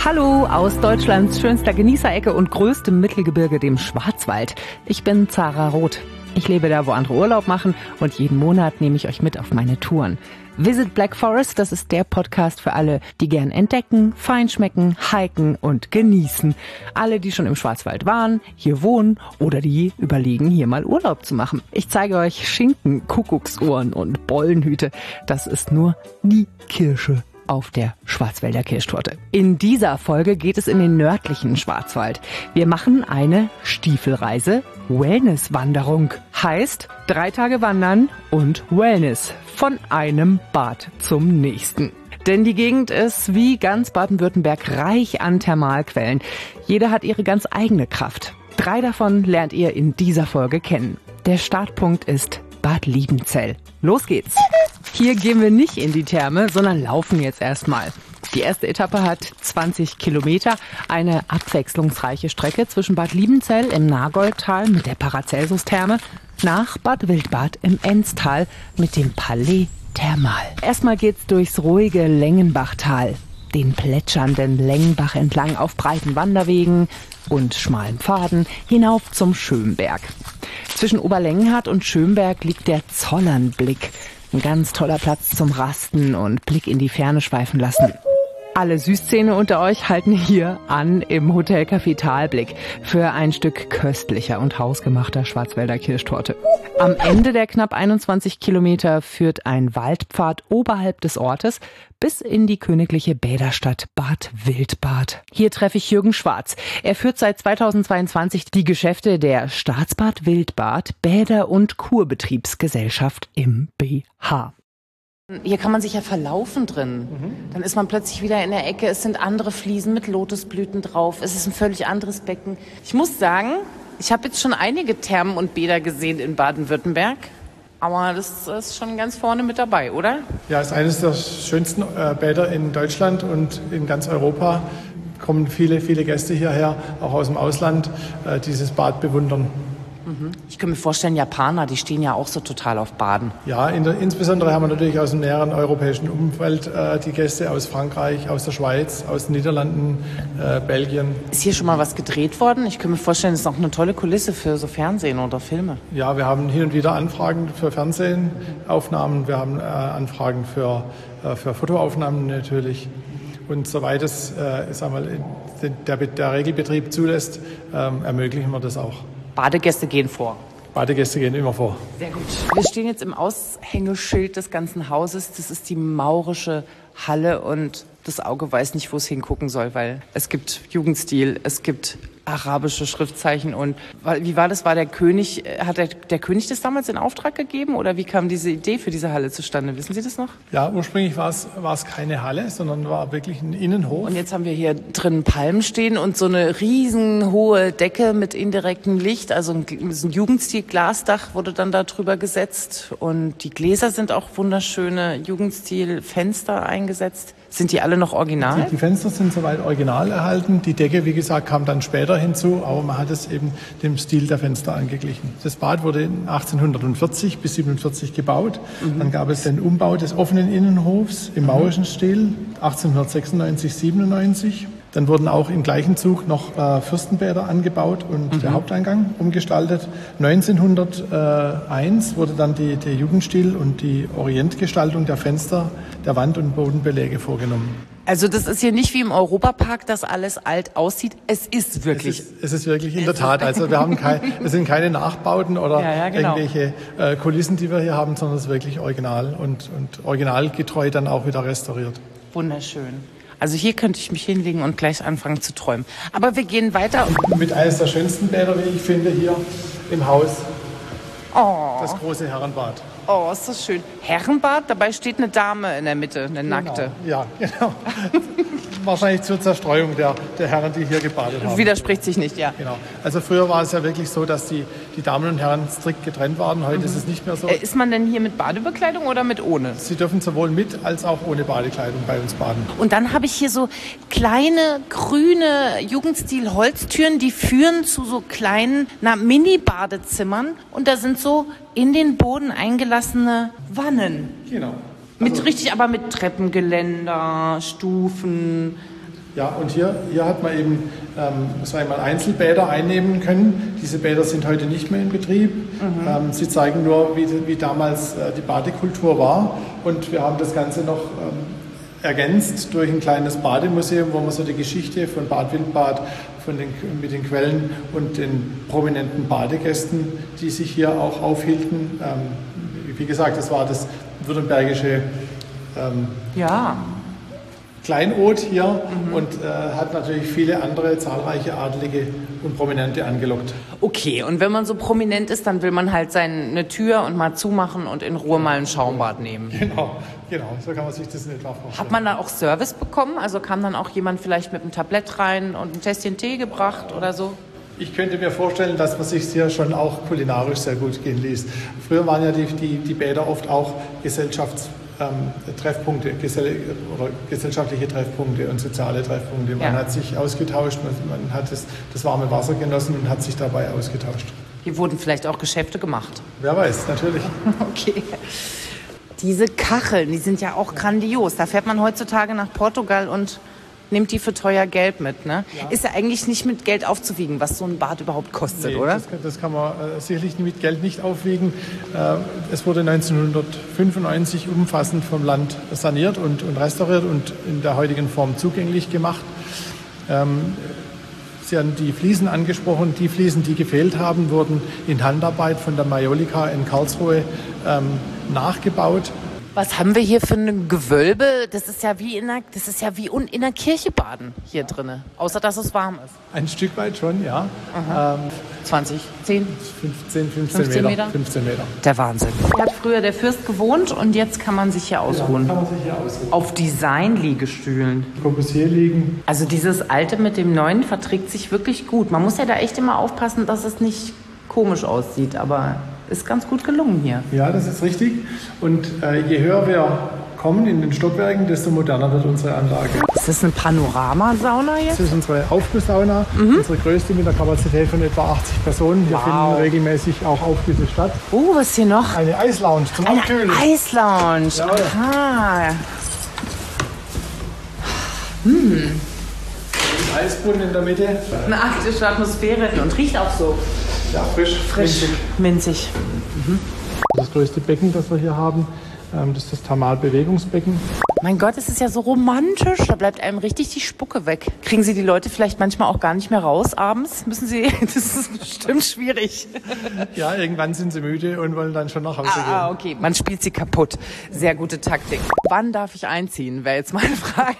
Hallo aus Deutschlands schönster Genießerecke und größtem Mittelgebirge, dem Schwarzwald. Ich bin Zara Roth. Ich lebe da, wo andere Urlaub machen, und jeden Monat nehme ich euch mit auf meine Touren. Visit Black Forest, das ist der Podcast für alle, die gern entdecken, feinschmecken, hiken und genießen. Alle, die schon im Schwarzwald waren, hier wohnen oder die überlegen, hier mal Urlaub zu machen. Ich zeige euch Schinken, Kuckucksuhren und Bollenhüte. Das ist nur die Kirsche auf der Schwarzwälder Kirschtorte. In dieser Folge geht es in den nördlichen Schwarzwald. Wir machen eine Stiefelreise, Wellnesswanderung. Heißt 3 Tage wandern und Wellness von einem Bad zum nächsten. Denn die Gegend ist wie ganz Baden-Württemberg reich an Thermalquellen. Jede hat ihre ganz eigene Kraft. 3 davon lernt ihr in dieser Folge kennen. Der Startpunkt ist Bad Liebenzell. Los geht's! Hier gehen wir nicht in die Therme, sondern laufen jetzt erstmal. Die erste Etappe hat 20 Kilometer, eine abwechslungsreiche Strecke zwischen Bad Liebenzell im Nagoldtal mit der Paracelsus-Therme nach Bad Wildbad im Enztal mit dem Palais Thermal. Erstmal geht's durchs ruhige Lengenbachtal, den plätschernden Lengenbach entlang auf breiten Wanderwegen und schmalen Pfaden hinauf zum Schönberg. Zwischen Oberlengenhardt und Schönberg liegt der Zollernblick. Ein ganz toller Platz zum Rasten und Blick in die Ferne schweifen lassen. Alle Süßzähne unter euch halten hier an im Hotelcafé Talblick für ein Stück köstlicher und hausgemachter Schwarzwälder Kirschtorte. Am Ende der knapp 21 Kilometer führt ein Waldpfad oberhalb des Ortes bis in die königliche Bäderstadt Bad Wildbad. Hier treffe ich Jürgen Schwarz. Er führt seit 2022 die Geschäfte der Staatsbad Wildbad Bäder- und Kurbetriebsgesellschaft im BH. Hier kann man sich ja verlaufen drin. Dann ist man plötzlich wieder in der Ecke. Es sind andere Fliesen mit Lotusblüten drauf. Es ist ein völlig anderes Becken. Ich muss sagen, ich habe jetzt schon einige Thermen und Bäder gesehen in Baden-Württemberg. Aber das ist schon ganz vorne mit dabei, oder? Ja, es ist eines der schönsten Bäder in Deutschland und in ganz Europa. Kommen viele, viele Gäste hierher, auch aus dem Ausland, dieses Bad bewundern. Ich kann mir vorstellen, Japaner, die stehen ja auch so total auf Baden. Ja, insbesondere haben wir natürlich aus dem näheren europäischen Umfeld die Gäste aus Frankreich, aus der Schweiz, aus den Niederlanden, Belgien. Ist hier schon mal was gedreht worden? Ich kann mir vorstellen, das ist auch eine tolle Kulisse für so Fernsehen oder Filme. Ja, wir haben hin und wieder Anfragen für Fernsehaufnahmen, wir haben Anfragen für Fotoaufnahmen natürlich. Und soweit es der Regelbetrieb zulässt, ermöglichen wir das auch. Badegäste gehen vor. Badegäste gehen immer vor. Sehr gut. Wir stehen jetzt im Aushängeschild des ganzen Hauses. Das ist die Maurische Halle und das Auge weiß nicht, wo es hingucken soll, weil es gibt Jugendstil, es gibt arabische Schriftzeichen. Und wie war das? Hat der König das damals in Auftrag gegeben oder wie kam diese Idee für diese Halle zustande? Wissen Sie das noch? Ja, ursprünglich war es keine Halle, sondern war wirklich ein Innenhof. Und jetzt haben wir hier drin Palmen stehen und so eine riesenhohe Decke mit indirektem Licht. Also ein Jugendstil-Glasdach wurde dann da drüber gesetzt. Und die Gläser sind auch wunderschöne Jugendstil-Fenster eingesetzt. Sind die alle noch original? Die Fenster sind soweit original erhalten. Die Decke, wie gesagt, kam dann später hinzu, aber man hat es eben dem Stil der Fenster angeglichen. Das Bad wurde 1840 bis 47 gebaut. Dann gab es den Umbau des offenen Innenhofs im maurischen Stil 1896, 97. Dann wurden auch im gleichen Zug noch Fürstenbäder angebaut und der Haupteingang umgestaltet. 1901 wurde dann der Jugendstil und die Orientgestaltung der Fenster, der Wand- und Bodenbeläge vorgenommen. Also das ist hier nicht wie im Europapark, dass alles alt aussieht. Es ist wirklich. Es ist wirklich in der Tat. Also es sind keine Nachbauten oder irgendwelche Kulissen, die wir hier haben, sondern es ist wirklich original und originalgetreu dann auch wieder restauriert. Wunderschön. Also hier könnte ich mich hinlegen und gleich anfangen zu träumen. Aber wir gehen weiter. Mit eines der schönsten Bäder, wie ich finde, hier im Haus. Oh. Das große Herrenbad. Oh, ist das schön. Herrenbad, dabei steht eine Dame in der Mitte, eine nackte. Ja, genau. Wahrscheinlich zur Zerstreuung der Herren, die hier gebadet haben. Widerspricht sich nicht, ja. Genau. Also früher war es ja wirklich so, dass die Damen und Herren strikt getrennt waren. Heute ist es nicht mehr so. Ist man denn hier mit Badebekleidung oder mit ohne? Sie dürfen sowohl mit als auch ohne Badekleidung bei uns baden. Und dann habe ich hier so kleine, grüne Jugendstil-Holztüren, die führen zu so kleinen Mini-Badezimmern. Und da sind so in den Boden eingelassene Wannen. Genau. Aber mit Treppengeländer, Stufen. Ja, und hier hat man eben Einzelbäder einnehmen können. Diese Bäder sind heute nicht mehr in Betrieb. Sie zeigen nur, wie damals die Badekultur war. Und wir haben das Ganze noch ergänzt durch ein kleines Bademuseum, wo man so die Geschichte von Bad Wildbad mit den Quellen und den prominenten Badegästen, die sich hier auch aufhielten. Wie gesagt, das war das württembergische Kleinod hier und hat natürlich viele andere zahlreiche Adelige und Prominente angelockt. Okay, und wenn man so prominent ist, dann will man halt seine Tür und mal zumachen und in Ruhe mal ein Schaumbad nehmen. Genau, so kann man sich das in etwa vorstellen. Hat man da auch Service bekommen? Also kam dann auch jemand vielleicht mit einem Tablett rein und ein Tässchen Tee gebracht oder so? Ich könnte mir vorstellen, dass man sich hier schon auch kulinarisch sehr gut gehen ließ. Früher waren ja die Bäder oft auch Treffpunkte, gesellschaftliche Treffpunkte und soziale Treffpunkte. Man hat sich ausgetauscht, man hat das warme Wasser genossen und hat sich dabei ausgetauscht. Hier wurden vielleicht auch Geschäfte gemacht. Wer weiß, natürlich. Okay. Diese Kacheln, die sind ja auch grandios. Da fährt man heutzutage nach Portugal und nimmt die für teuer Geld mit, ne? Ja. Ist ja eigentlich nicht mit Geld aufzuwiegen, was so ein Bad überhaupt kostet, oder? Das kann man sicherlich mit Geld nicht aufwiegen. Es wurde 1995 umfassend vom Land saniert und restauriert und in der heutigen Form zugänglich gemacht. Sie haben die Fliesen angesprochen. Die Fliesen, die gefehlt haben, wurden in Handarbeit von der Majolika in Karlsruhe nachgebaut. Was haben wir hier für ein Gewölbe? Das ist ja wie in einer Kirche baden hier drin, außer dass es warm ist. Ein Stück weit schon, ja. 20, 10? 15 Meter. 15 Meter. Der Wahnsinn. Hier hat früher der Fürst gewohnt und jetzt kann man sich hier ausruhen. Auf Design-Liegestühlen. Corbusier liegen. Also dieses Alte mit dem Neuen verträgt sich wirklich gut. Man muss ja da echt immer aufpassen, dass es nicht komisch aussieht, aber ist ganz gut gelungen hier. Ja, das ist richtig. Und je höher wir kommen in den Stockwerken, desto moderner wird unsere Anlage. Ist das eine Panoramasauna jetzt? Das ist unsere Aufgusssauna, unsere größte mit einer Kapazität von etwa 80 Personen. Hier finden regelmäßig auch Aufgüsse statt. Was ist hier noch? Eine Eislounge zum Abkühlen. Eine Eislounge. Aha. Ein Eisbrunnen in der Mitte. Eine arktische Atmosphäre und riecht auch so. Ja, frisch. Minzig. Das größte Becken, das wir hier haben, das ist das Thermalbewegungsbecken. Mein Gott, es ist ja so romantisch. Da bleibt einem richtig die Spucke weg. Kriegen Sie die Leute vielleicht manchmal auch gar nicht mehr raus abends? Das ist bestimmt schwierig. Ja, irgendwann sind sie müde und wollen dann schon nach Hause gehen. Okay. Man spielt sie kaputt. Sehr gute Taktik. Wann darf ich einziehen, wäre jetzt meine Frage.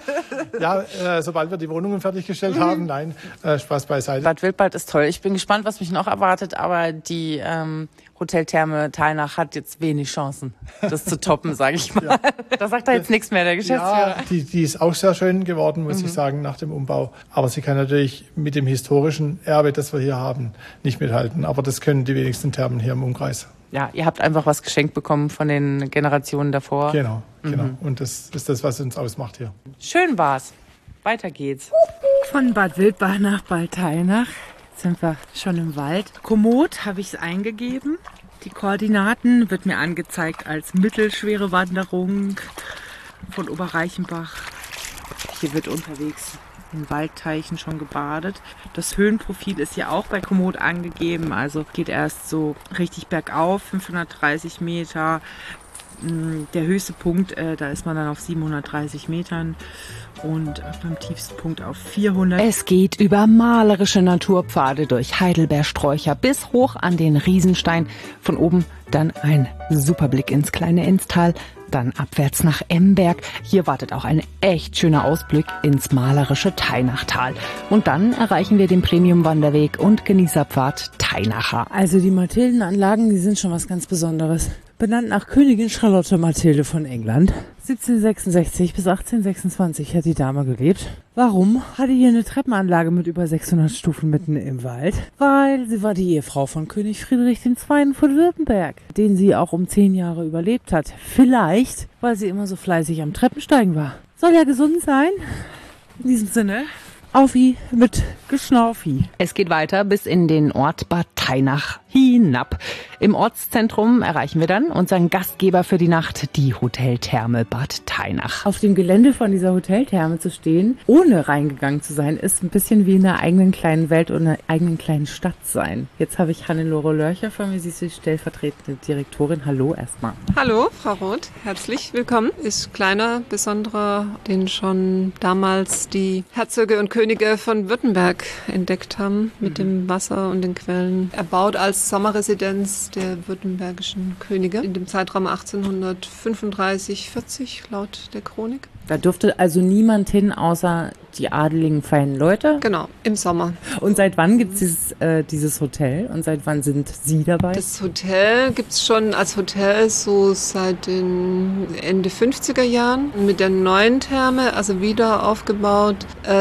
Ja, sobald wir die Wohnungen fertiggestellt haben. Nein, Spaß beiseite. Bad Wildbad ist toll. Ich bin gespannt, was mich noch erwartet, aber die Hoteltherme Thalnach hat jetzt wenig Chancen, das zu toppen, sage ich mal. Ja. Da sagt er jetzt nichts mehr, der Geschäftsführer. Ja, die ist auch sehr schön geworden, muss ich sagen, nach dem Umbau. Aber sie kann natürlich mit dem historischen Erbe, das wir hier haben, nicht mithalten. Aber das können die wenigsten Thermen hier im Umkreis. Ja, ihr habt einfach was geschenkt bekommen von den Generationen davor. Genau. Und das ist das, was uns ausmacht hier. Schön war's. Weiter geht's. Von Bad Wildbad nach Bad Thalnach. Sind wir schon im Wald. Komoot habe ich es eingegeben. Die Koordinaten wird mir angezeigt als mittelschwere Wanderung von Oberreichenbach. Hier wird unterwegs in Waldteichen schon gebadet. Das Höhenprofil ist hier auch bei Komoot angegeben. Also geht erst so richtig bergauf, 530 Meter. Der höchste Punkt, da ist man dann auf 730 Metern und beim tiefsten Punkt auf 400. Es geht über malerische Naturpfade durch Heidelbeersträucher bis hoch an den Riesenstein. Von oben dann ein super Blick ins kleine Enztal, dann abwärts nach Emberg. Hier wartet auch ein echt schöner Ausblick ins malerische Thainachtal. Und dann erreichen wir den Premium-Wanderweg und Genießerpfad Thainacher. Also die Mathildenanlagen, die sind schon was ganz Besonderes. Benannt nach Königin Charlotte Mathilde von England. 1766 bis 1826 hat die Dame gelebt. Warum hatte hier eine Treppenanlage mit über 600 Stufen mitten im Wald? Weil sie war die Ehefrau von König Friedrich II. Von Württemberg, den sie auch um 10 Jahre überlebt hat. Vielleicht, weil sie immer so fleißig am Treppensteigen war. Soll ja gesund sein. In diesem Sinne, Aufi mit Geschnaufi. Es geht weiter bis in den Ort Bad Thalnach hinab. Im Ortszentrum erreichen wir dann unseren Gastgeber für die Nacht, die Hoteltherme Bad Tainach. Auf dem Gelände von dieser Hoteltherme zu stehen, ohne reingegangen zu sein, ist ein bisschen wie in einer eigenen kleinen Welt und einer eigenen kleinen Stadt sein. Jetzt habe ich Hannelore Lörcher vor mir, sie ist die stellvertretende Direktorin. Hallo erstmal. Hallo, Frau Roth, herzlich willkommen. Ist kleiner, besonderer, den schon damals die Herzöge und Könige von Württemberg entdeckt haben, mit dem Wasser und den Quellen. Erbaut als Sommerresidenz der württembergischen Könige in dem Zeitraum 1835-40 laut der Chronik. Da durfte also niemand hin, außer die adeligen feinen Leute? Genau, im Sommer. Und seit wann gibt es dieses Hotel und seit wann sind Sie dabei? Das Hotel gibt es schon als Hotel so seit den Ende 50er Jahren. Mit der neuen Therme, also wieder aufgebaut,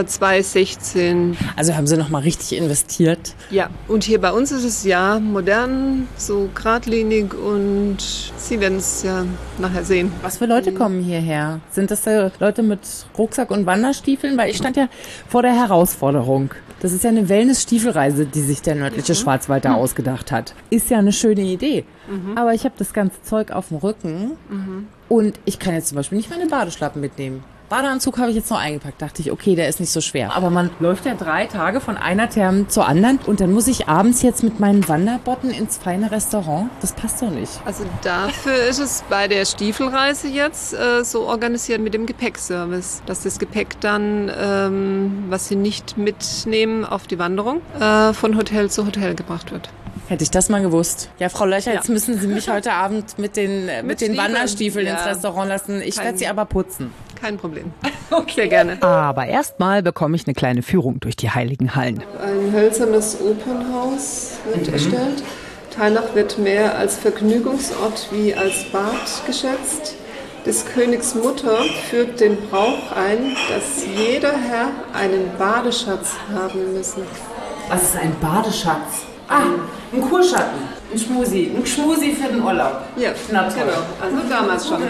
2016. Also haben Sie nochmal richtig investiert? Ja, und hier bei uns ist es ja modern, so geradlinig und Sie werden es ja nachher sehen. Was für Leute kommen hierher? Sind das Leute mit Rucksack und Wanderstiefeln? Weil ich stand ja vor der Herausforderung. Das ist ja eine Wellness-Stiefelreise, die sich der nördliche Schwarzwald da ausgedacht hat. Ist ja eine schöne Idee. Aber ich habe das ganze Zeug auf dem Rücken und ich kann jetzt zum Beispiel nicht meine Badeschlappen mitnehmen. Badeanzug habe ich jetzt noch eingepackt. Dachte ich, okay, der ist nicht so schwer. Aber man läuft ja 3 Tage von einer Therme zur anderen und dann muss ich abends jetzt mit meinen Wanderbotten ins feine Restaurant. Das passt doch nicht. Also dafür ist es bei der Stiefelreise jetzt so organisiert mit dem Gepäckservice, dass das Gepäck dann, was Sie nicht mitnehmen auf die Wanderung, von Hotel zu Hotel gebracht wird. Hätte ich das mal gewusst. Ja, Frau Löcher, jetzt müssen Sie mich heute Abend mit den Wanderstiefeln ins Restaurant lassen. Ich werde sie aber putzen. Kein Problem. Okay, sehr gerne. Aber erstmal bekomme ich eine kleine Führung durch die heiligen Hallen. Ein hölzernes Opernhaus wird erstellt. Tainach wird mehr als Vergnügungsort wie als Bad geschätzt. Des Königs Mutter führt den Brauch ein, dass jeder Herr einen Badeschatz haben müssen. Was ist ein Badeschatz? Ein Kurschatten. Ein Schmusi für den Urlaub. Ja, na toll. Genau. Also damals schon.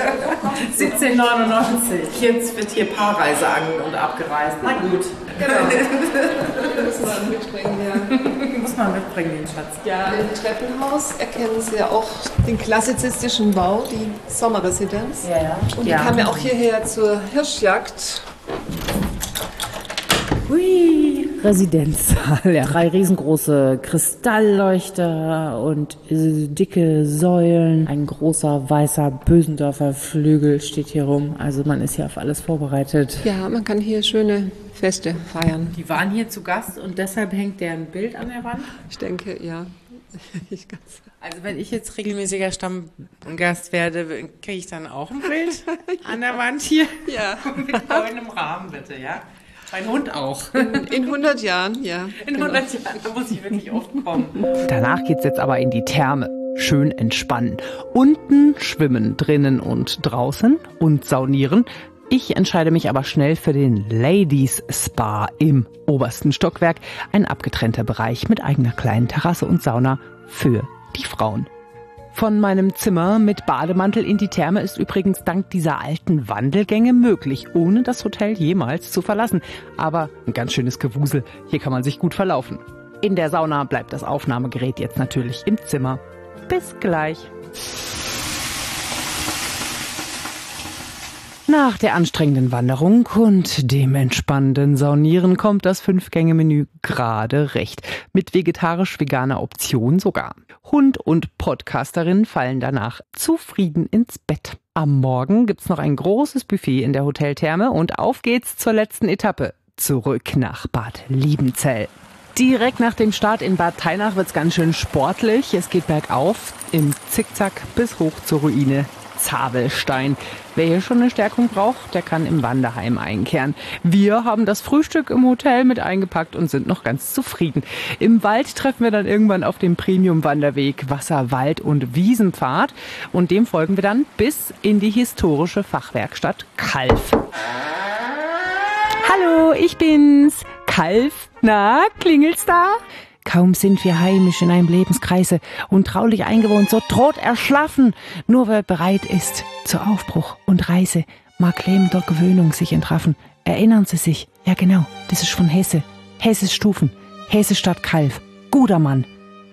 1799. Jetzt wird hier Paarreise an- und abgereist. Na gut. Genau. Muss man mitbringen, ja. Muss man mitbringen, den Schatz. Ja, im Treppenhaus erkennen Sie ja auch den klassizistischen Bau, die Sommerresidenz. Ja. Und die kam ja auch hierher zur Hirschjagd. Hui, Residenzsaal. Ja. 3 riesengroße Kristallleuchter und dicke Säulen. Ein großer weißer Bösendorfer Flügel steht hier rum. Also man ist hier auf alles vorbereitet. Ja, man kann hier schöne Feste feiern. Die waren hier zu Gast und deshalb hängt deren Bild an der Wand? Ich denke, ja. Also wenn ich jetzt regelmäßiger Stammgast werde, kriege ich dann auch ein Bild an der Wand hier? Ja. Mit einem Rahmen bitte, ja? Mein Hund auch. In 100 Jahren, ja. In 100 Jahren, da muss ich wirklich oft kommen. Danach geht's jetzt aber in die Therme. Schön entspannen. Unten schwimmen, drinnen und draußen und saunieren. Ich entscheide mich aber schnell für den Ladies Spa im obersten Stockwerk. Ein abgetrennter Bereich mit eigener kleinen Terrasse und Sauna für die Frauen. Von meinem Zimmer mit Bademantel in die Therme ist übrigens dank dieser alten Wandelgänge möglich, ohne das Hotel jemals zu verlassen. Aber ein ganz schönes Gewusel, hier kann man sich gut verlaufen. In der Sauna bleibt das Aufnahmegerät jetzt natürlich im Zimmer. Bis gleich. Nach der anstrengenden Wanderung und dem entspannenden Saunieren kommt das 5-Gänge-Menü gerade recht. Mit vegetarisch-veganer Option sogar. Hund und Podcasterin fallen danach zufrieden ins Bett. Am Morgen gibt's noch ein großes Buffet in der Hoteltherme und auf geht's zur letzten Etappe. Zurück nach Bad Liebenzell. Direkt nach dem Start in Bad Tainach wird's ganz schön sportlich. Es geht bergauf im Zickzack bis hoch zur Ruine Zabelstein. Wer hier schon eine Stärkung braucht, der kann im Wanderheim einkehren. Wir haben das Frühstück im Hotel mit eingepackt und sind noch ganz zufrieden. Im Wald treffen wir dann irgendwann auf dem Premium-Wanderweg Wasser-, Wald- und Wiesenpfad. Und dem folgen wir dann bis in die historische Fachwerkstatt Calw. Hallo, ich bin's. Calw, na, klingelt's da? Kaum sind wir heimisch in einem Lebenskreise und traulich eingewohnt, so droht Erschlaffen. Nur wer bereit ist zu Aufbruch und Reise, mag Leben der Gewöhnung sich entraffen. Erinnern Sie sich, ja genau, das ist von Hesse. Hesses Stufen, Hesse Stadt Calw. Guter Mann,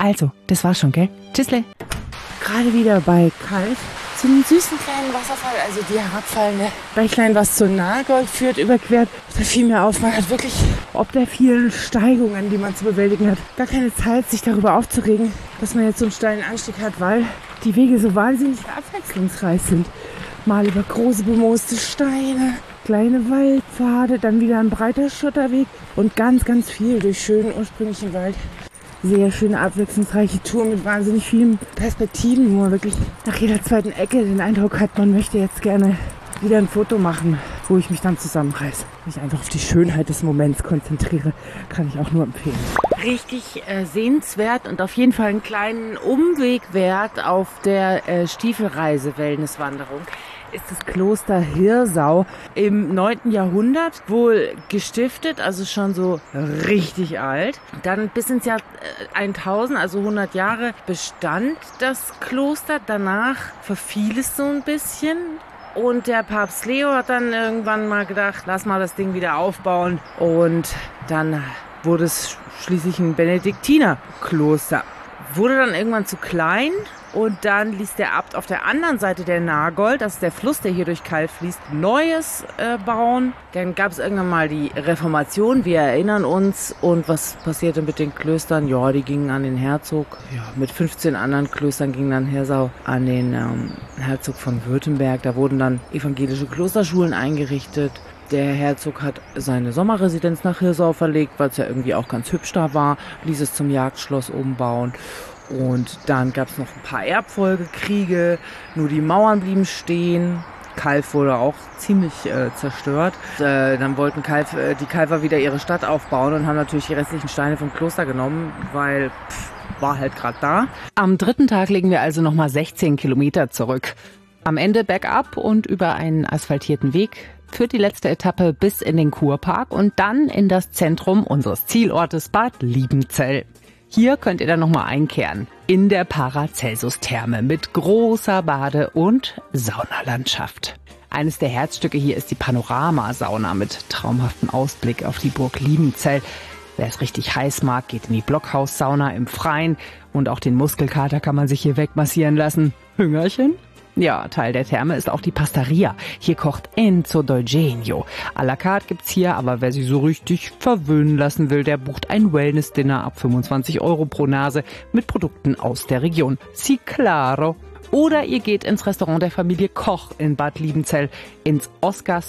Also, das war's schon, gell? Tschüssle. Gerade wieder bei Kalf zu einem süßen kleinen Wasserfall, also die herabfallende Bächlein, was zur Nagold führt, überquert. Da fiel mir auf, man hat wirklich, ob der vielen Steigungen, die man zu bewältigen hat, gar keine Zeit, sich darüber aufzuregen, dass man jetzt so einen steilen Anstieg hat, weil die Wege so wahnsinnig abwechslungsreich sind. Mal über große bemooste Steine, kleine Waldpfade, dann wieder ein breiter Schotterweg und ganz, ganz viel durch schönen ursprünglichen Wald. Sehr schöne, abwechslungsreiche Tour mit wahnsinnig vielen Perspektiven, wo man wirklich nach jeder zweiten Ecke den Eindruck hat, man möchte jetzt gerne wieder ein Foto machen, wo ich mich dann zusammenreiße. Mich einfach auf die Schönheit des Moments konzentriere, kann ich auch nur empfehlen. Richtig sehenswert und auf jeden Fall einen kleinen Umweg wert auf der Stiefelreise Wellnesswanderung ist das Kloster Hirsau im 9. Jahrhundert wohl gestiftet, also schon so richtig alt. Dann bis ins Jahr 1000, also 100 Jahre, bestand das Kloster. Danach verfiel es so ein bisschen. Und der Papst Leo hat dann irgendwann mal gedacht, lass mal das Ding wieder aufbauen. Und dann wurde es schließlich ein Benediktinerkloster. Wurde dann irgendwann zu klein und dann ließ der Abt auf der anderen Seite der Nagold, das ist der Fluss, der hier durch Kalf fließt, Neues bauen. Dann gab es irgendwann mal die Reformation, wir erinnern uns. Und was passierte mit den Klöstern? Ja, die gingen an den Herzog. Ja, mit 15 anderen Klöstern ging dann Hirsau an den Herzog von Württemberg. Da wurden dann evangelische Klosterschulen eingerichtet. Der Herzog hat seine Sommerresidenz nach Hirsau verlegt, weil es ja irgendwie auch ganz hübsch da war, ließ es zum Jagdschloss umbauen. Und dann gab es noch ein paar Erbfolgekriege, nur die Mauern blieben stehen. Kalf wurde auch ziemlich zerstört. Dann wollten die Kalfer wieder ihre Stadt aufbauen und haben natürlich die restlichen Steine vom Kloster genommen, weil war halt gerade da. Am 3. Tag legen wir also nochmal 16 Kilometer zurück. Am Ende bergab und über einen asphaltierten Weg führt die letzte Etappe bis in den Kurpark und dann in das Zentrum unseres Zielortes Bad Liebenzell. Hier könnt ihr dann nochmal einkehren in der Paracelsus-Therme mit großer Bade- und Saunalandschaft. Eines der Herzstücke hier ist die Panoramasauna mit traumhaftem Ausblick auf die Burg Liebenzell. Wer es richtig heiß mag, geht in die Blockhaussauna im Freien und auch den Muskelkater kann man sich hier wegmassieren lassen. Hüngerchen? Ja, Teil der Therme ist auch die Pastaria. Hier kocht Enzo D'Eugenio. À la carte gibt's hier, aber wer sich so richtig verwöhnen lassen will, der bucht ein Wellness-Dinner ab 25 € pro Nase mit Produkten aus der Region. Si claro. Oder ihr geht ins Restaurant der Familie Koch in Bad Liebenzell ins Oscars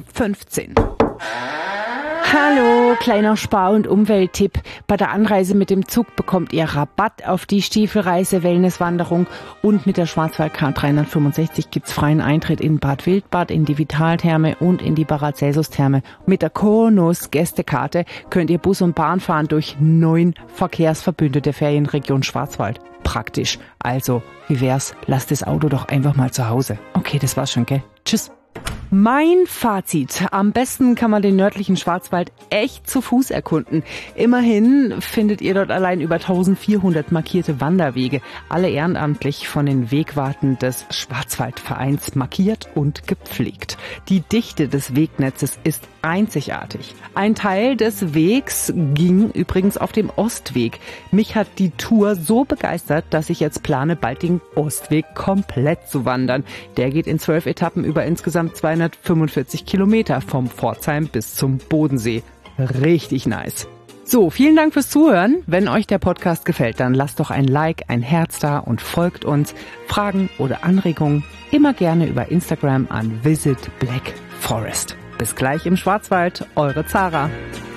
1415. Hallo, kleiner Spar- und Umwelttipp. Bei der Anreise mit dem Zug bekommt ihr Rabatt auf die Stiefelreise Wellnesswanderung und mit der Schwarzwaldcard 365 gibt's freien Eintritt in Bad Wildbad, in die Vitaltherme und in die Paracelsus-Therme. Mit der Konus Gästekarte könnt ihr Bus und Bahn fahren durch 9 Verkehrsverbünde der Ferienregion Schwarzwald. Praktisch. Also, wie wär's? Lasst das Auto doch einfach mal zu Hause. Okay, das war's schon, gell? Tschüss. Mein Fazit. Am besten kann man den nördlichen Schwarzwald echt zu Fuß erkunden. Immerhin findet ihr dort allein über 1400 markierte Wanderwege, alle ehrenamtlich von den Wegwarten des Schwarzwaldvereins markiert und gepflegt. Die Dichte des Wegnetzes ist einzigartig. Ein Teil des Wegs ging übrigens auf dem Ostweg. Mich hat die Tour so begeistert, dass ich jetzt plane, bald den Ostweg komplett zu wandern. Der geht in 12 Etappen über insgesamt 245 Kilometer vom Pforzheim bis zum Bodensee. Richtig nice. So, vielen Dank fürs Zuhören. Wenn euch der Podcast gefällt, dann lasst doch ein Like, ein Herz da und folgt uns. Fragen oder Anregungen immer gerne über Instagram an Visit Black Forest. Bis gleich im Schwarzwald, eure Zara.